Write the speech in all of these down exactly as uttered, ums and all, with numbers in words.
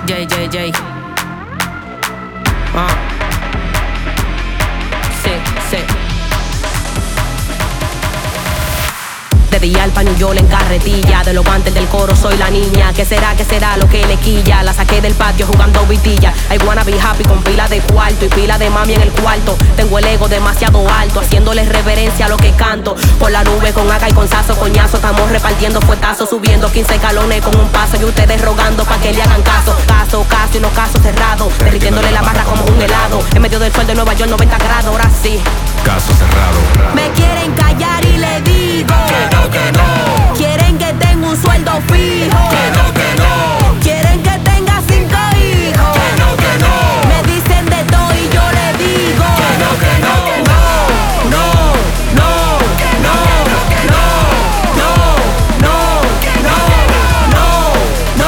J, J, J. Ah. Sí, sí. De Villalpa pa' New York en carretilla. De los guantes del coro soy la niña. ¿Qué será, qué será lo que le quilla? La saqué del patio jugando vitilla. I wanna be happy con pila de cuarto y pila de mami en el cuarto. Tengo el ego demasiado alto, haciéndole reverencia a lo que canto. Por la nube con aga y con sazo, coñazo. Estamos repartiendo fuetazos, subiendo quince escalones con un paso. Y ustedes rogando pa' que le hagan caso. Caso, caso y los casos cerrados. Derritiéndole la barra como un helado. En medio del sol de Nueva York, noventa grados, ahora sí. Caso cerrado. Me quieren callar y le digo que no, que no. Quieren que tenga un sueldo fijo. Que no, que no. Quieren que tenga cinco hijos. Que no, que no. Me dicen de todo y yo le digo que no, que no. No, no, no, no, no, no, no, no, no,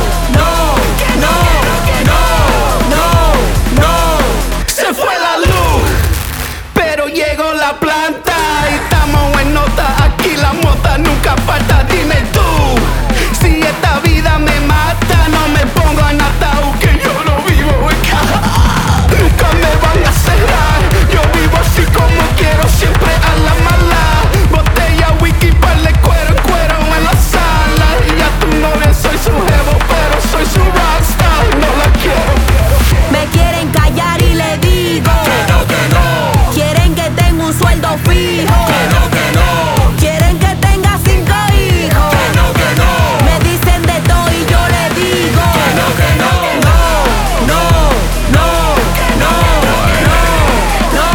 no, no, no, no. Se fue la luz, pero llegó la planta y estamos en nota. Aquí la mota nunca falta. Dime tú, si esta vida me mata, no me pongo en ataúd que yo no vivo en casa. Nunca me van a cerrar. Yo vivo así como quiero, siempre a la mala. Botella, whisky, par de cuero, cuero en la sala. Y ya tú no ves, soy su jevo, pero soy su rockstar. No la quiero. Me quieren callar y le digo Que no, que no. Quieren que tenga un sueldo fijo. Que no, que no. Quieren que tenga cinco hijos. Que no, que no. Me dicen de todo y yo le digo Que no, que no. No, no, no, no, no, no, no,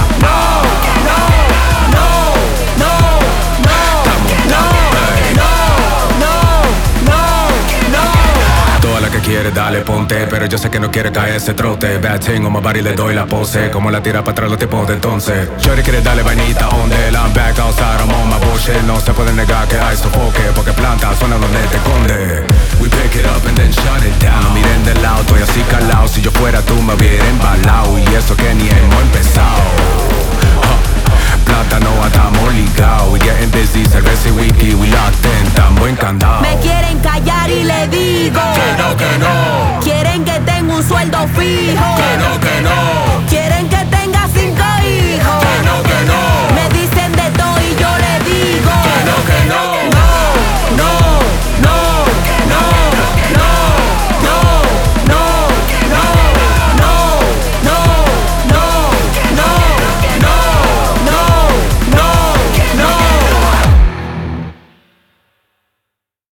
no, no, no, no, no. Toda la que quiere, dale, ponte. Pero yo sé que no quiere caer ese trote. Bad thing on my body, le doy la pose. Como la tira para atrás los tipos de entonces. Shorty quiere darle vainita, onde. I'm back outside, I'm on my bullshit. No se puede negar que hay sofoque. Porque planta suena donde te esconde. We pick it up and then shut it down. No miren del lado, estoy así calado. Si yo fuera tú me hubiera embalado. Y eso que ni hemos empezado. Huh. Plátano, estamos ligados. We getting busy, cerveza y wiki. We locked in, estamos encantados.